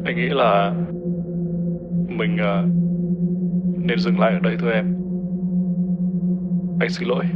Anh nghĩ là mình nên dừng lại ở đây thôi em. Anh xin lỗi.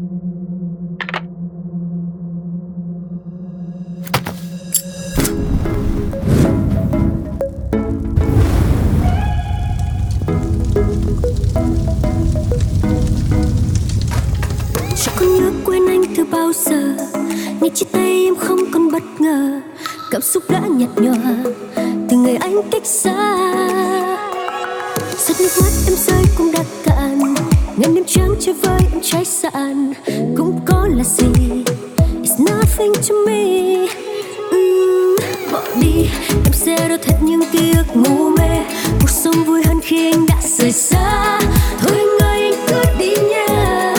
Chẳng có nhớ quên anh từ bao giờ, nghe chia tay em không còn bất ngờ. Cảm xúc đã nhạt nhòa từ ngày anh cách xa. Giọt nước mắt em rơi cũng đã cạn, ngàn đêm trắng chơi với em cháy sạn. Cũng có là gì, it's nothing to me. Bỏ đi, em sẽ đau thật những ký ức ngủ mê. Cuộc sống vui hơn khi anh đã rời xa. Thôi anh ơi anh cứ đi nha.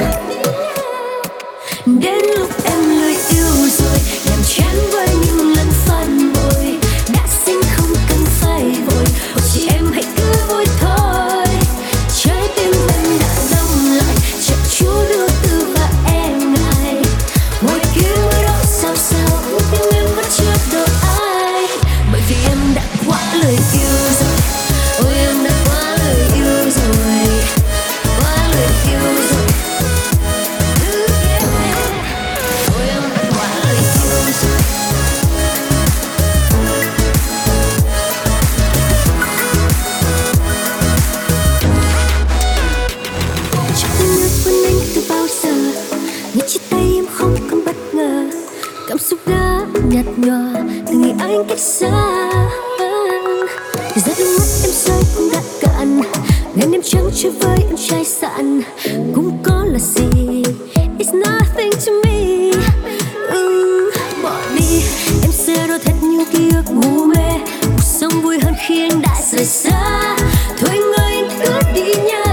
Đến lúc em lười yêu rồi, nhàm chán với những lần phản bội. Đã sinh không cần phải vội, hoặc chỉ em hãy cứ vui thôi. Trái tim em đã đông lại, chợt chúa đưa từ và e ngại. Ngoài kia mưa đó sao sao, nhưng em vẫn chưa được ai. Bởi vì em đã quá lười yêu rồi, ôi em đã quá lười yêu rồi, quá lười yêu rồi. Ôi em đã quá lười yêu rồi. Chẳng có nhớ quên anh từ bao giờ, nghe chia tay em không còn bất ngờ. Cảm xúc đã nhạt nhòa từ ngày anh cách xa. Giọt nước mắt em rơi cũng đã cạn, ngàn đêm trắng chơi với em cháy sạn. Cũng có là gì, it's nothing to me. Bỏ đi, em sẽ đau thật những ký ức ngủ mê. Cuộc sống vui hơn khi anh đã rời xa. Thôi anh ơi anh cứ đi nha.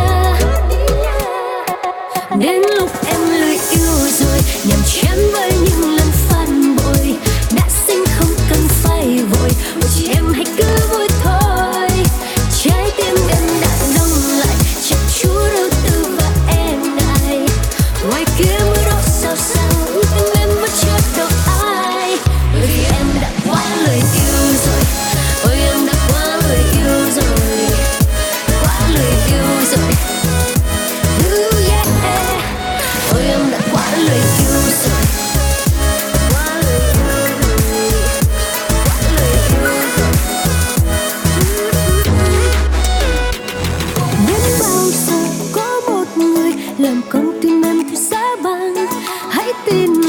Đến lúc em lười yêu rồi, nhàm chán với những lần phản bội. Đã sinh không cần phải vội, hoặc chỉ em hãy cứ vui thôi. Trái tim em đã đông lại, chợt chúa đâu từ và e ngại. Ngoài kia mưa đó sao sao, nhưng em vẫn chưa được ai. Bởi vì em đã quá lười yêu rồi, ôi em đã quá lười yêu rồi, quá lười yêu rồi. Yeah. Ôi em đã quá lười yêu rồi, quá lười yêu rồi, quá lười yêu rồi. Đến bao giờ có một người làm con tim em theo giá băng. Hãy tin